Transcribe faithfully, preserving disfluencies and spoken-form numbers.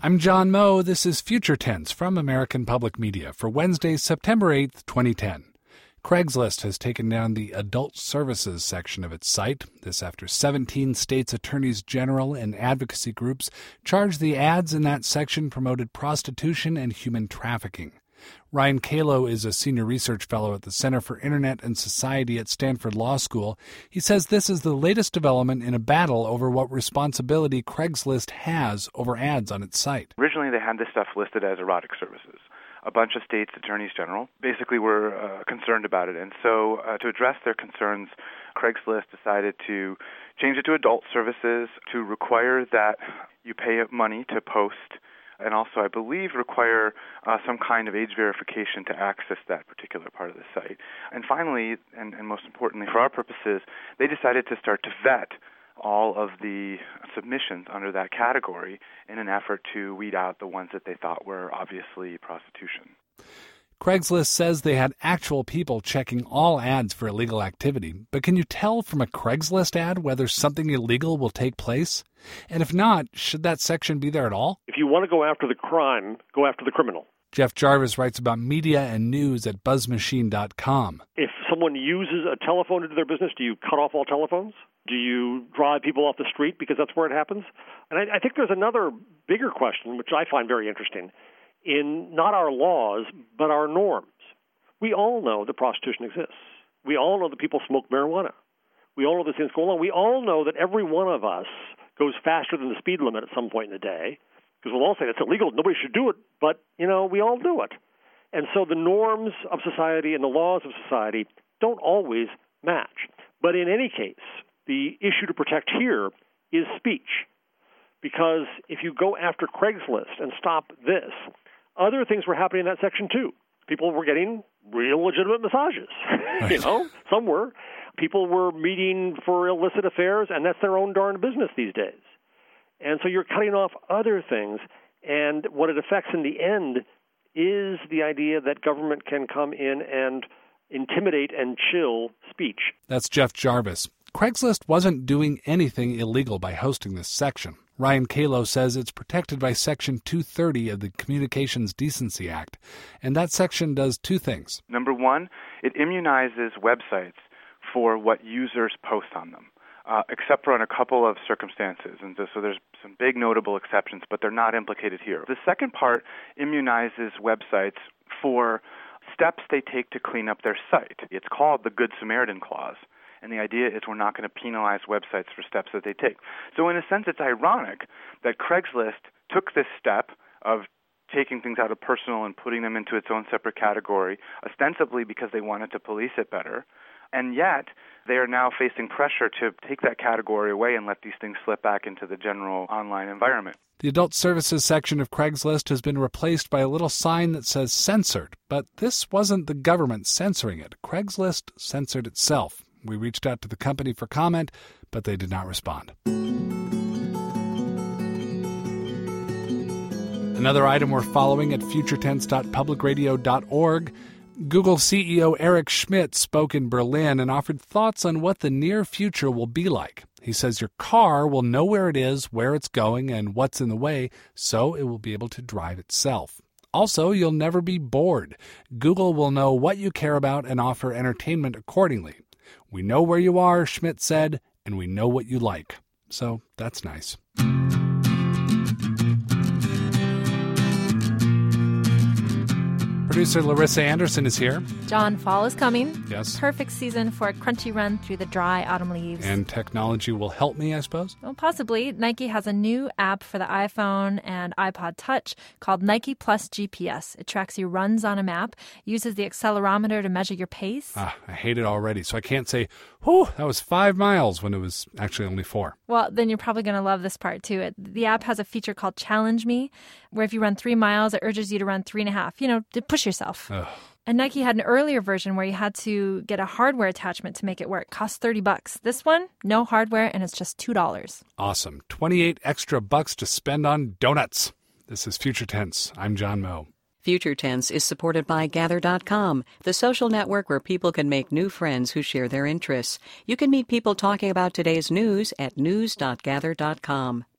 I'm John Moe. This is Future Tense from American Public Media for Wednesday, September eighth, twenty ten. Craigslist has taken down the adult services section of its site. This after seventeen states' attorneys general and advocacy groups charged the ads in that section promoted prostitution and human trafficking. Ryan Calo is a senior research fellow at the Center for Internet and Society at Stanford Law School. He says this is the latest development in a battle over what responsibility Craigslist has over ads on its site. Originally, they had this stuff listed as erotic services. A bunch of states' attorneys general basically were uh, concerned about it. And so uh, to address their concerns, Craigslist decided to change it to adult services, to require that you pay money to post, and also, I believe, require uh, some kind of age verification to access that particular part of the site. And finally, and, and most importantly for our purposes, they decided to start to vet all of the submissions under that category in an effort to weed out the ones that they thought were obviously prostitution. Craigslist says they had actual people checking all ads for illegal activity, but can you tell from a Craigslist ad whether something illegal will take place? And if not, should that section be there at all? If you want to go after the crime, go after the criminal. Jeff Jarvis writes about media and news at buzz machine dot com. If someone uses a telephone to do their business, do you cut off all telephones? Do you drive people off the street because that's where it happens? And I, I think there's another bigger question, which I find very interesting, in not our laws, but our norms. We all know that prostitution exists. We all know that people smoke marijuana. We all know these things go on. We all know that every one of us goes faster than the speed limit at some point in the day, because we'll all say it's illegal, nobody should do it, but, you know, we all do it. And so the norms of society and the laws of society don't always match. But in any case, the issue to protect here is speech, because if you go after Craigslist and stop this, other things were happening in that section too. People were getting real legitimate massages. Right. You know, some were. People were meeting for illicit affairs, and that's their own darn business these days. And so you're cutting off other things, and what it affects in the end is the idea that government can come in and intimidate and chill speech. That's Jeff Jarvis. Craigslist wasn't doing anything illegal by hosting this section. Ryan Calo says it's protected by Section two thirty of the Communications Decency Act, and that section does two things. Number one, it immunizes websites for what users post on them, uh, except for in a couple of circumstances. And so there's some big notable exceptions, but they're not implicated here. The second part immunizes websites for steps they take to clean up their site. It's called the Good Samaritan Clause. And the idea is we're not going to penalize websites for steps that they take. So in a sense, it's ironic that Craigslist took this step of taking things out of personal and putting them into its own separate category, ostensibly because they wanted to police it better. And yet, they are now facing pressure to take that category away and let these things slip back into the general online environment. The adult services section of Craigslist has been replaced by a little sign that says censored. But this wasn't the government censoring it. Craigslist censored itself. We reached out to the company for comment, but they did not respond. Another item we're following at future tense dot public radio dot org. Google C E O Eric Schmidt spoke in Berlin and offered thoughts on what the near future will be like. He says your car will know where it is, where it's going, and what's in the way, so it will be able to drive itself. Also, you'll never be bored. Google will know what you care about and offer entertainment accordingly. We know where you are, Schmidt said, and we know what you like. So that's nice. Producer Larissa Anderson is here. John, fall is coming. Yes. Perfect season for a crunchy run through the dry autumn leaves. And technology will help me, I suppose? Well, possibly. Nike has a new app for the iPhone and iPod Touch called Nike Plus G P S. It tracks your runs on a map, uses the accelerometer to measure your pace. Ah, I hate it already, so I can't say, whew, that was five miles when it was actually only four. Well, then you're probably going to love this part, too. It, the app has a feature called Challenge Me, where if you run three miles, it urges you to run three and a half. You know, to push yourself. Ugh. And Nike had an earlier version where you had to get a hardware attachment to make it work. Cost thirty bucks. This one, no hardware, and it's just two dollars. Awesome. twenty-eight extra bucks to spend on donuts. This is Future Tense. I'm John Moe. Future Tense is supported by Gather dot com, the social network where people can make new friends who share their interests. You can meet people talking about today's news at news dot gather dot com.